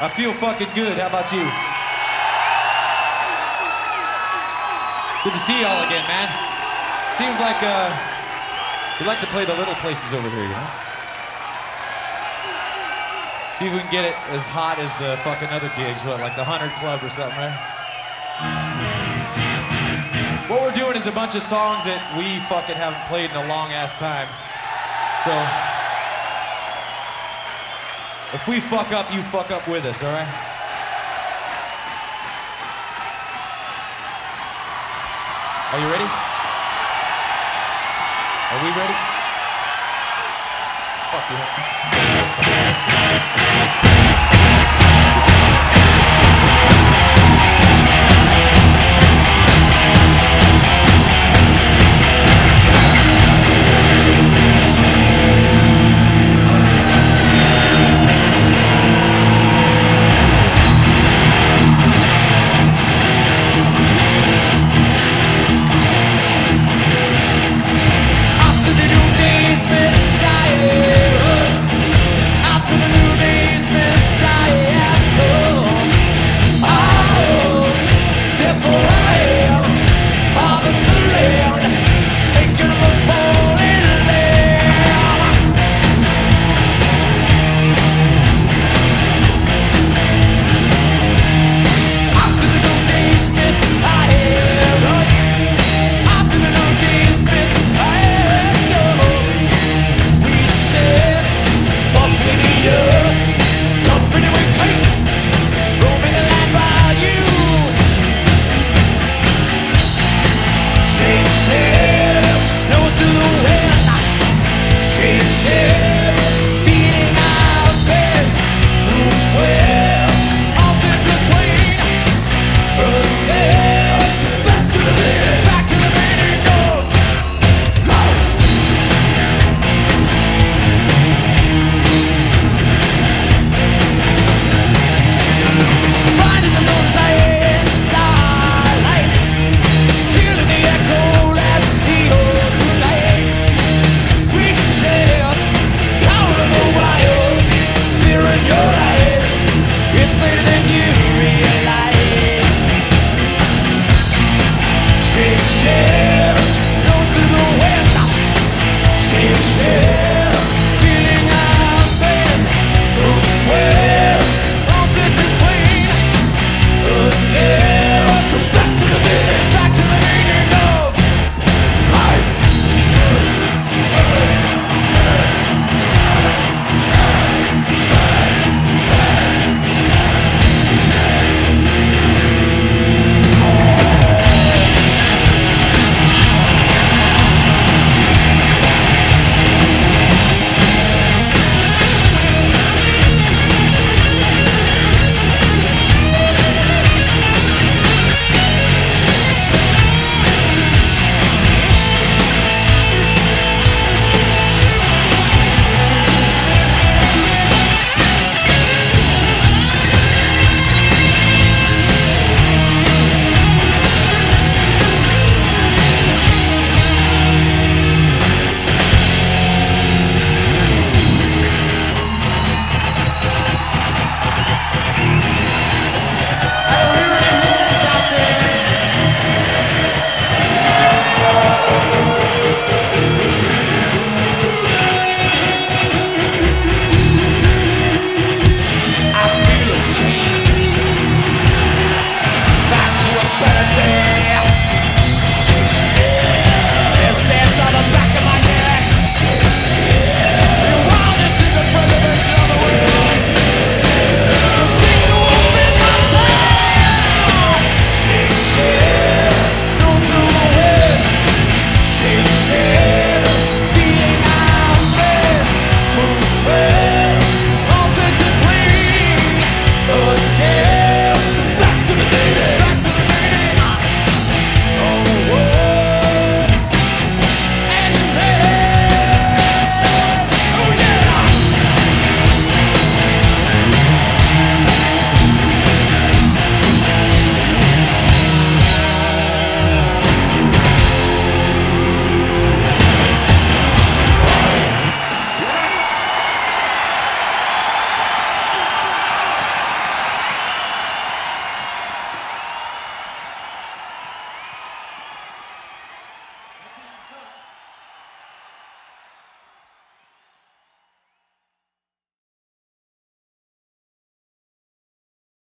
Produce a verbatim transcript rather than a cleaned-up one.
I feel fucking good. How about you? Good to see y'all again, man. Seems like uh, we like to play the little places over here, you know? See if we can get it as hot as the fucking other gigs, what, like the Hunter Club or something, right? What we're doing is a bunch of songs that we fucking haven't played in a long ass time. So, if we fuck up, you fuck up with us, all right? Are you ready? Are we ready? Fuck you.